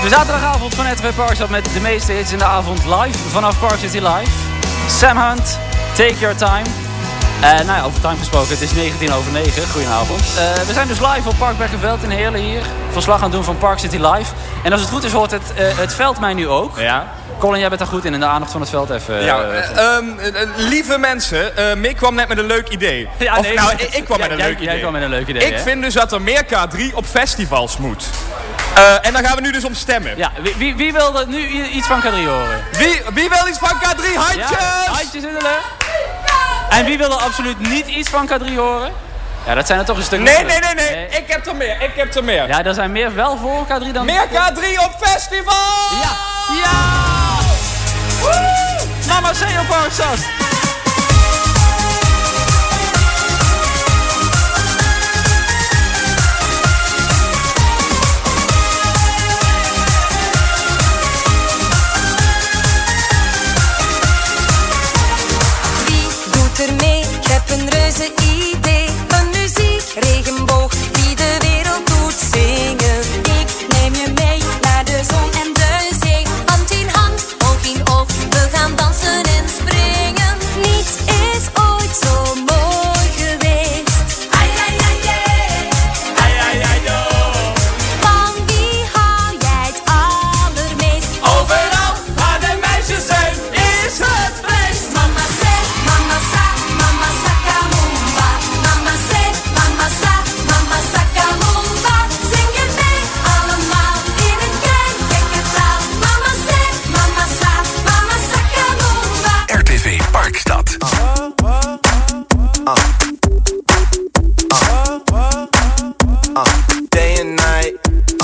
De zaterdagavond van RTV Parkstad met de meeste hits in de avond live vanaf Park City Live. Sam Hunt, Take Your Time. Over time gesproken, het is 9:19. Goedenavond. We zijn dus live op Park Bekkenveld in Heerlen hier. Verslag aan het doen van Park City Live. En als het goed is hoort het veld mij nu ook. Ja. Colin, jij bent daar goed in de aandacht van het veld even. Lieve mensen, Mick kwam net met een leuk idee. Ja, Ik kwam met een leuk idee. Jij kwam met een leuk idee. Ik vind dus dat er meer K3 op festivals moet. En daar gaan we nu dus om stemmen. Ja, wie wil er nu iets van K3 horen? Wie wil iets van K3? Handjes! Ja, handjes in de lucht. En wie wil er absoluut niet iets van K3 horen? Ja, dat zijn er toch een stuk Nee. Ik heb er meer. Ja, er zijn meer wel voor K3 dan... Meer K3 op festival! Ja! Mama, say op Parkstad!